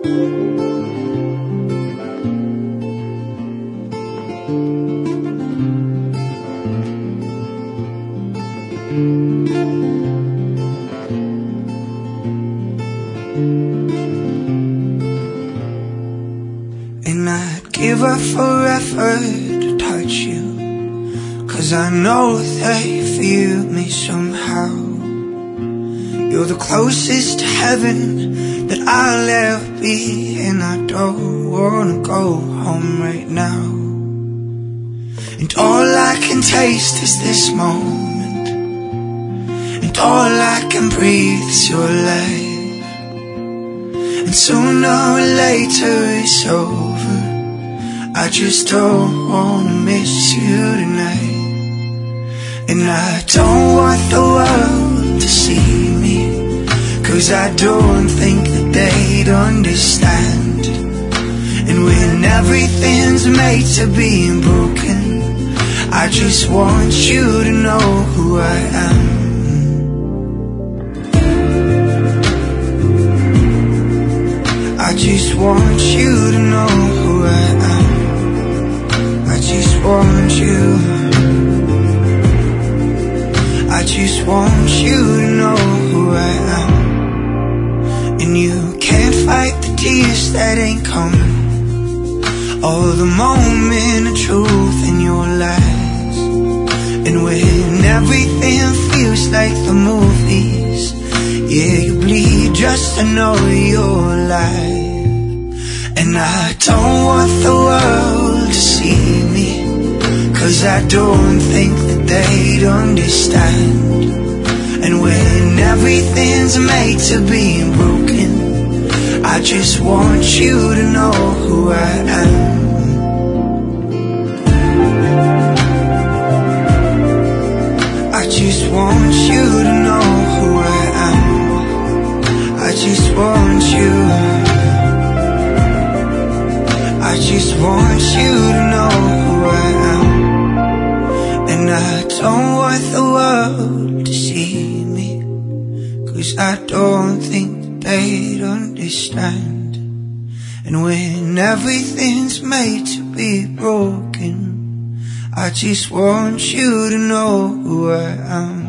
And I'd give up forever to touch you, 'cause I know they feel me somehow. You're the closest to heaven that I'll ever be, and I don't wanna go home right now. And all I can taste is this moment, and all I can breathe is your life. And sooner or later it's over, I just don't wanna miss you tonight. And I don't want the world to see me, 'cause I don't think that they'd understand. And when everything's made to be broken, I just want you to know who I am. I just want you to know who I am. I just want you. I just want you to know who I am. And you can't fight the tears that ain't coming, or the moment of truth in your lies. And when everything feels like the movies, yeah, you bleed just to know you're alive. And I don't want the world to see me, 'cause I don't think that they'd understand. And when everything's made to be broken, I just want you to know who I am. I just want you to know who I am. I just want you. I just want you to know who I am. And I don't want the world to see me, 'cause I don't think they'd understand. And when everything's made to be broken, I just want you to know who I am.